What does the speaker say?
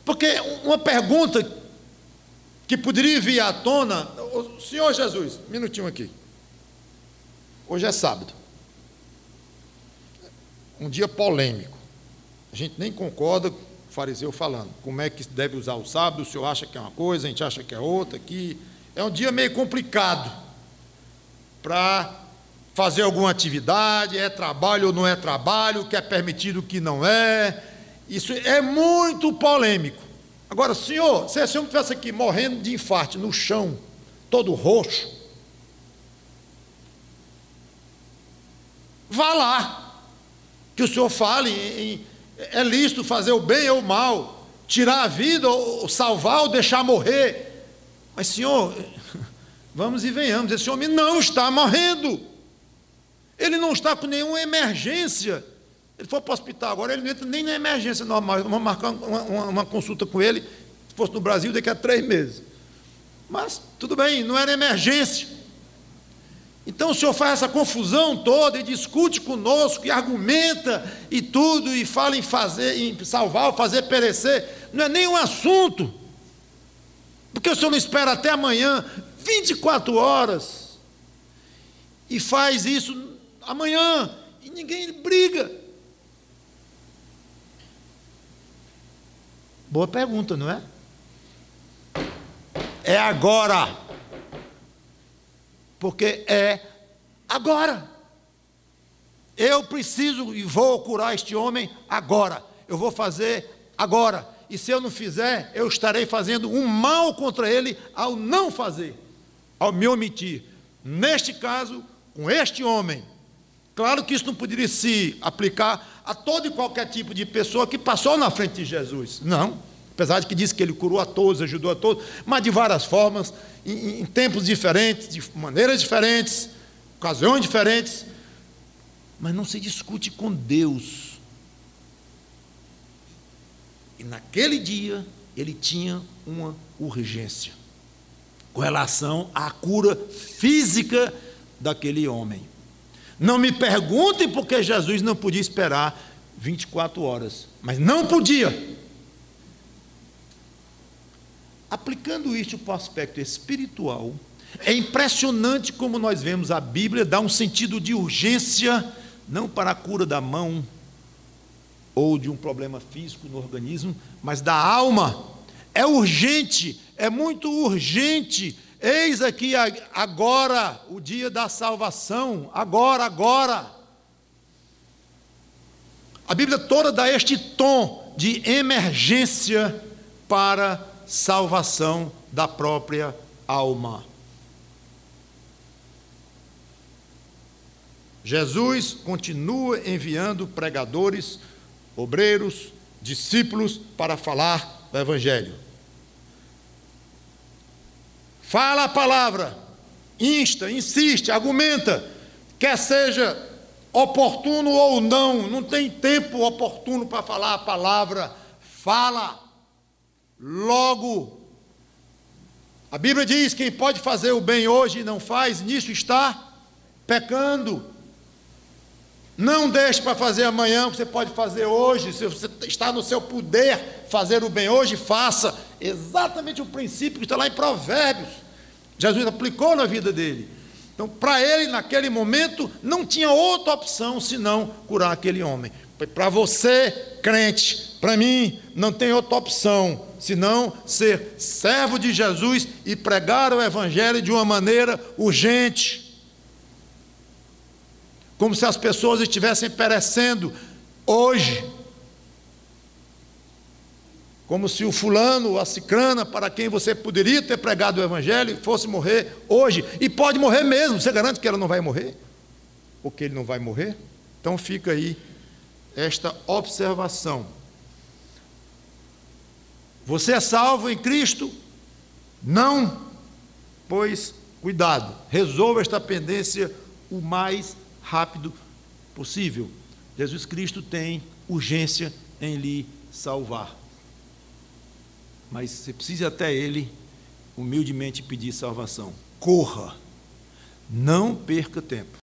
Porque uma pergunta que poderia vir à tona: o Senhor Jesus, um minutinho aqui. Hoje é sábado. Um dia polêmico. A gente nem concorda com o fariseu falando. Como é que deve usar o sábado? O senhor acha que é uma coisa, a gente acha que é outra. Aqui é um dia meio complicado para fazer alguma atividade. É trabalho ou não é trabalho? O que é permitido, o que não é. Isso é muito polêmico. Agora, senhor, se esse homem estivesse aqui morrendo de infarto no chão, todo roxo, vá lá. Que o senhor fale, é lícito fazer o bem ou o mal, tirar a vida ou salvar ou deixar morrer. Mas, senhor, vamos e venhamos, esse homem não está morrendo. Ele não está com nenhuma emergência. Ele foi para o hospital agora, ele não entra nem na emergência normal. Vamos marcar uma consulta com ele, se fosse no Brasil, daqui a 3 meses. Mas, tudo bem, não era emergência. Então o senhor faz essa confusão toda e discute conosco e argumenta e tudo, e fala em fazer, em salvar ou fazer perecer. Não é nem um assunto. Porque o senhor não espera até amanhã, 24 horas, e faz isso amanhã, e ninguém briga. Boa pergunta, não é? É agora. Porque é agora. Eu preciso e vou curar este homem agora. Eu vou fazer agora. E se eu não fizer, eu estarei fazendo um mal contra ele ao não fazer, ao me omitir. Neste caso, com este homem, claro que isso não poderia se aplicar a todo e qualquer tipo de pessoa que passou na frente de Jesus. Não. Apesar de que disse que ele curou a todos, ajudou a todos, mas de várias formas, em tempos diferentes, de maneiras diferentes, ocasiões diferentes. Mas não se discute com Deus. E naquele dia, ele tinha uma urgência com relação à cura física daquele homem. Não me perguntem por que Jesus não podia esperar 24 horas, mas não podia. Aplicando isso para o aspecto espiritual, é impressionante como nós vemos a Bíblia dar um sentido de urgência, não para a cura da mão ou de um problema físico no organismo, mas da alma. É urgente, é muito urgente. Eis aqui agora o dia da salvação, agora. A Bíblia toda dá este tom de emergência para salvação da própria alma. Jesus continua enviando pregadores, obreiros, discípulos para falar do Evangelho. Fala a palavra, insta, insiste, argumenta, quer seja oportuno ou não tem tempo oportuno para falar a palavra, fala. Logo, a Bíblia diz: quem pode fazer o bem hoje e não faz, nisso está pecando. Não deixe para fazer amanhã o que você pode fazer hoje. Se você está no seu poder fazer o bem hoje, faça. Exatamente o princípio que está lá em Provérbios. Jesus aplicou na vida dele. Então, para ele, naquele momento, não tinha outra opção senão curar aquele homem. Para você, crente, para mim, não tem outra opção senão ser servo de Jesus e pregar o Evangelho de uma maneira urgente. Como se as pessoas estivessem perecendo hoje. Como se o fulano, a cicrana, para quem você poderia ter pregado o Evangelho, fosse morrer hoje. E pode morrer mesmo. Você garante que ela não vai morrer? Ou que ele não vai morrer? Então fica aí esta observação. Você é salvo em Cristo? Não. Pois, cuidado, resolva esta pendência o mais rápido possível. Jesus Cristo tem urgência em lhe salvar. Mas você precisa ir até Ele humildemente pedir salvação. Corra, não perca tempo.